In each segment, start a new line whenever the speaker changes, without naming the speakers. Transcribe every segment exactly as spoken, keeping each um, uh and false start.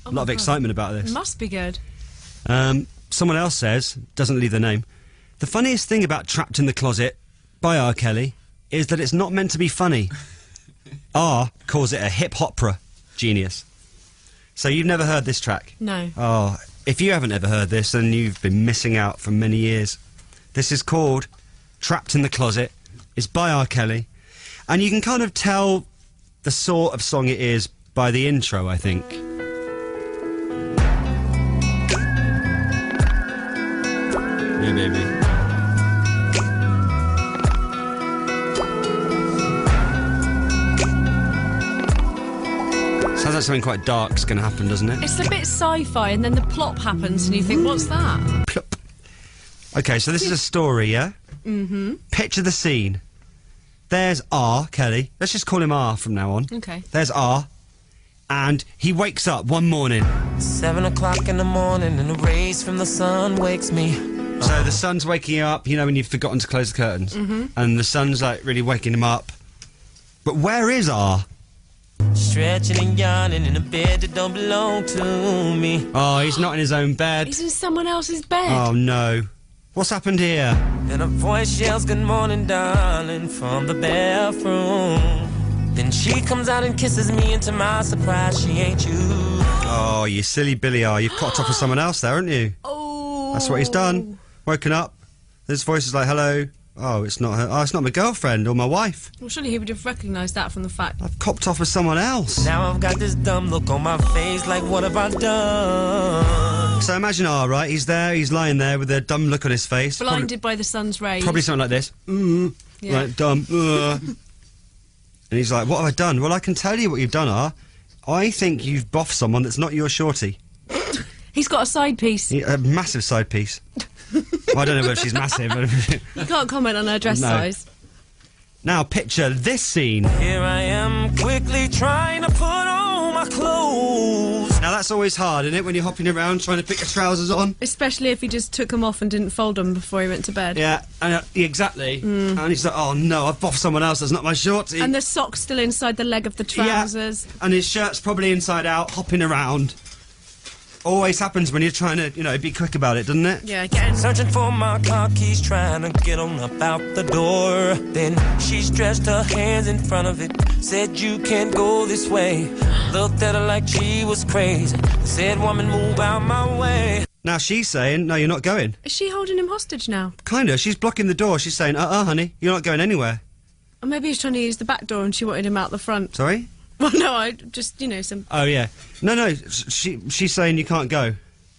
a lot of excitement about this.
Must be good.
Um, someone else says, doesn't leave the name, the funniest thing about Trapped in the Closet by R. Kelly is that it's not meant to be funny. R calls it a hip-hopera. Genius. So you've never heard this track?
No.
Oh, if you haven't ever heard this, then you've been missing out for many years. This is called Trapped in the Closet. It's by R. Kelly. And you can kind of tell the sort of song it is by the intro, I think. Yeah, baby. Sounds like something quite dark's going to happen, doesn't it?
It's a bit sci-fi, and then the plop happens, and you think, what's that?
Plop. Okay, so this is a story, yeah?
Mm-hmm.
Picture the scene. There's R. Kelly. Let's just call him R from now on.
Okay.
There's R. And he wakes up one morning.
Seven o'clock in the morning and the rays from the sun wakes me.
So the sun's waking up, you know, when you've forgotten to close the curtains.
Mm-hmm.
And the sun's, like, really waking him up. But where is R?
Stretching and yawning in a bed that don't belong to me.
Oh, he's not in his own bed.
He's in someone else's bed.
Oh, no. What's happened here?
Then a voice yells, "Good morning, darling," from the bathroom. Then she comes out and kisses me, and to my surprise, she ain't you.
Oh, you silly Billy R. You've caught up with someone else there, haven't you?
Oh.
That's what he's done. Woken up. His voice is like, hello. Oh, it's not her. Oh, it's not my girlfriend or my wife.
Well, surely he would have recognised that from the fact.
I've copped off with someone else.
Now I've got this dumb look on my face, like, what have I done?
So imagine R, right? He's there, he's lying there with a dumb look on his face.
Blinded
Probably,
by the sun's rays.
probably something like this. Mm,
Yeah.
Like, dumb. Uh. And he's like, what have I done? Well, I can tell you what you've done, R. I think you've boffed someone that's not your shorty.
He's got a side piece.
He- A massive side piece. Well, I don't know whether she's massive.
You can't comment on her dress
No.
size.
Now, picture this scene.
Here I am, quickly trying to put on my clothes.
Now, that's always hard, isn't it, when you're hopping around trying to put your trousers on?
Especially if he just took them off and didn't fold them before he went to bed.
Yeah, and, uh, yeah, exactly. And he's like, oh no, I've boffed someone else, that's not my shorty.
And the sock's still inside the leg of the trousers.
Yeah, and his shirt's probably inside out, hopping around. Always happens when you're trying to, you know, be quick about it, doesn't it?
Yeah, getting...
Searching for my car keys, trying to get on up out the door. Then she stretched her hands in front of it, said, "You can't go this way." Looked at her like she was crazy, said, "Woman, move out my way."
Now she's saying, no, you're not going.
Is she holding him hostage now?
Kinda, she's blocking the door, she's saying, uh-uh, honey, you're not going anywhere.
Or maybe he's trying to use the back door and she wanted him out the front.
Sorry?
Well, no, I just, you know, some...
Oh, yeah. No, no, she she's saying you can't go.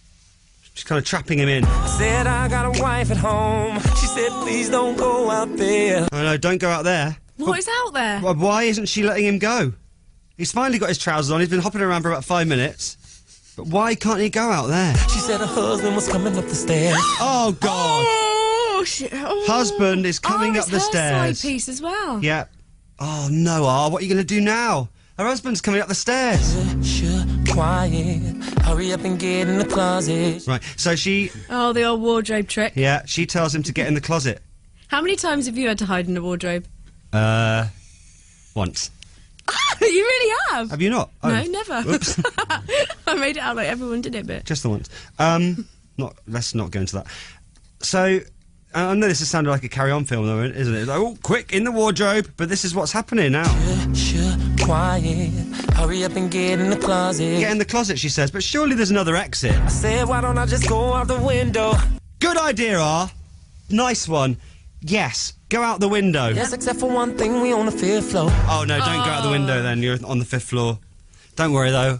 She's kind of trapping him in.
I said, "I got a wife at home." She said, "Please don't go out there."
Oh, no, don't go out there.
What is out there?
Well, why isn't she letting him go? He's finally got his trousers on, he's been hopping around for about five minutes. But why can't he go out there?
She said her husband was coming up the stairs.
Oh, God!
Oh, shit. Oh.
Husband is coming
oh,
up the
it's her
stairs.
side piece as well.
Yeah. Oh, no, R, what are you going to do now? Her husband's coming up the stairs.
Shh, quiet. Hurry up and get in the closet.
Right, so she...
Oh, the old wardrobe trick.
Yeah, she tells him to get in the closet.
How many times have you had to hide in a wardrobe?
Uh... Once.
You really have?
Have you not? Oh.
No, never.
Oops.
I made it out like everyone did it, but...
Just the once. Um, not... Let's not go into that. So... I know this has sounded like a carry-on film, though, isn't it? It's like, oh, quick, in the wardrobe. But this is what's happening now.
Shh, quiet. Hurry up and get in the closet.
Get in the closet, she says, but surely there's another exit.
I said, why don't I just go out the window?
Good idea, R. Nice one. Yes, go out the window.
Yes, except for one thing, we on the fifth floor.
Oh, no, don't go out the window then. You're on the fifth floor. Don't worry, though.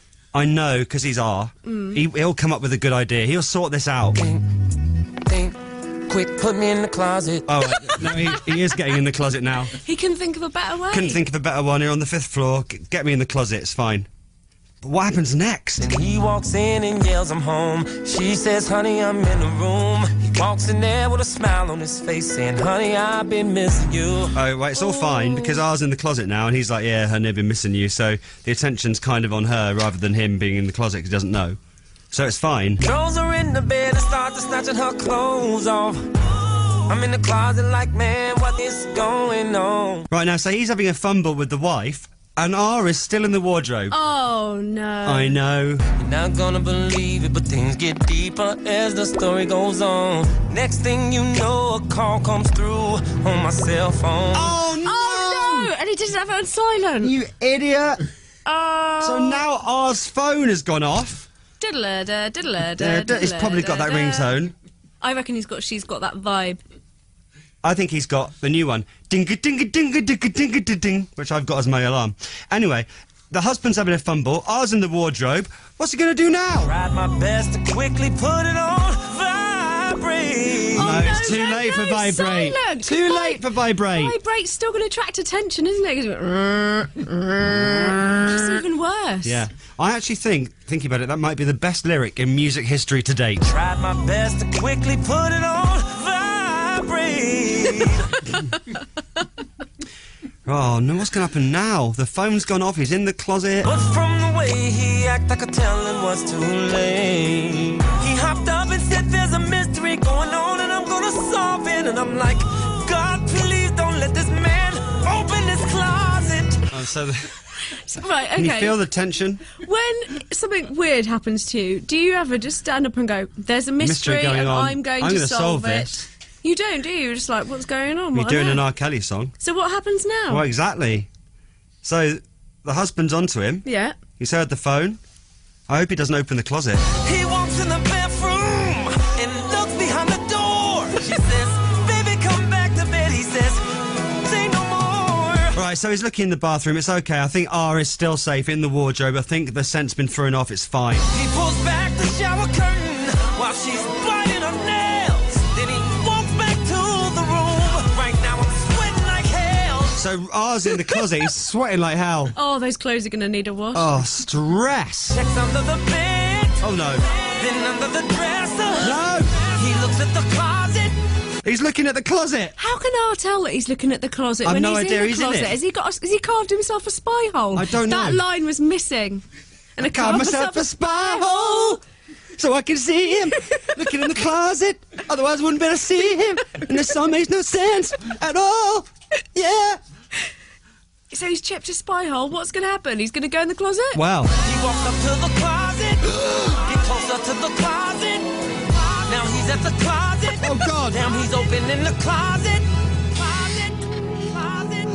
I know, because he's R. Mm. He, he'll come up with a good idea. He'll sort this out.
Think, think. Quick, put me in the closet.
Oh, right. No, he, he is getting in the closet now.
He couldn't think of a better way.
Couldn't think of a better one. You're on the fifth floor. G get me in the closet, it's fine. But what happens next?
And he walks in and yells, "I'm home." She says, "Honey, I'm in the room." He walks in there with a smile on his face, saying, "Honey, I've been missing you."
Oh, right, it's all fine, because R's in the closet now, and he's like, yeah, honey, I've been missing you, so the attention's kind of on her, rather than him being in the closet, because he doesn't know. So it's fine.
Throws her in the bed and starts snatching her clothes off. I'm in the closet like, man, what is going on?
Right, now, so he's having a fumble with the wife, And R is still in the wardrobe.
Oh, no.
I know.
You're not gonna believe it, but things get deeper as the story goes on. Next thing you know, a call comes through on my cell phone.
Oh, no!
Oh, no! And he didn't have it on silent.
You idiot!
Oh.
So now R's phone has gone off.
Diddle-da, diddle-da,
Uh, He's probably got that ringtone.
I reckon he's got. She's got that vibe.
I think he's got the new one. Dinga dinga dinga dinga dinga dinga ding, which I've got as my alarm. Anyway, the husband's having a fumble. R's in the wardrobe. What's he going to do now?
Tried my best to quickly put it on vibrate.
Oh,
No,
no,
it's too
no,
late
no,
for vibrate.
silent.
Too
Vi-
late for vibrate.
Vibrate's still going to attract attention, isn't it? It's even worse.
Yeah. I actually think, thinking about it, that might be the best lyric in music history to date.
Tried my best to quickly put it on vibrate.
Oh, no, what's going to happen now? The phone's gone off, he's in the closet.
But from the way he acted, I could tell it was too late. He hopped up and said there's a mystery going on and I'm gonna solve it. And I'm like, God, please don't let this man open this closet.
Oh, so the,
Right, okay.
can you feel the tension?
When something weird happens to you, do you ever just stand up and go, there's a mystery,
Mystery going
and
on.
I'm going
I'm
to
gonna
solve,
solve
it?
this.
You don't, do you? You're just like, what's going on?
You're
What
doing
on
an
earth?
R. Kelly song.
So what happens now?
Well, exactly. So the husband's onto him.
Yeah.
He's heard the phone. I hope he doesn't open the closet.
He walks in the bathroom and looks behind the door. She says, baby, come back to bed. He says, say no more.
Right, so he's looking in the bathroom. It's okay. I think R is still safe in the wardrobe. I think the scent's been thrown off. It's fine.
He pulls back the shower curtain while she's biting her nails. Then he walks back to the room. Right now I'm sweating like hell.
So R's in the closet. He's sweating like hell.
Oh, those clothes are going to need a wash.
Oh, stress.
Checks under the bed,
Oh, no.
then under the dresser.
No!
He looks at the closet.
He's looking at the closet.
How can R tell that he's looking at the closet
I've
when
no
he's
idea
in the
he's in
closet?
it.
Has he got? Has he carved himself a spy hole?
I don't
That
know.
line was missing. And I
Carve
carved
myself a spy hole so I can see him looking in the closet. Otherwise, I wouldn't be able to see him. And this song makes no sense at all. Yeah.
So he's chipped a spy hole. What's going to happen? He's going to go in the closet?
Well,
He walks up to the closet. Get closer to the closet. Now he's at the closet.
oh God.
Now he's opening the closet. Closet. Closet.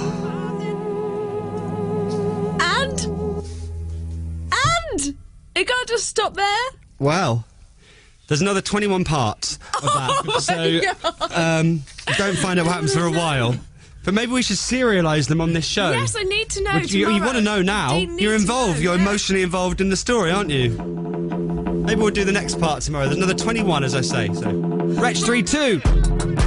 Closet.
And? And? It can't just stop there?
Well, there's another twenty-one parts of that.
Oh
so
my God.
um, don't find out what happens for a while. But maybe we should serialise them on this show.
Yes, I need to know.
Would you, you want to know now?
You need
You're
to
involved.
know,
You're
yeah.
emotionally involved in the story, aren't you? Maybe we'll do the next part tomorrow. There's another twenty-one, as I say. So, Wretch three two.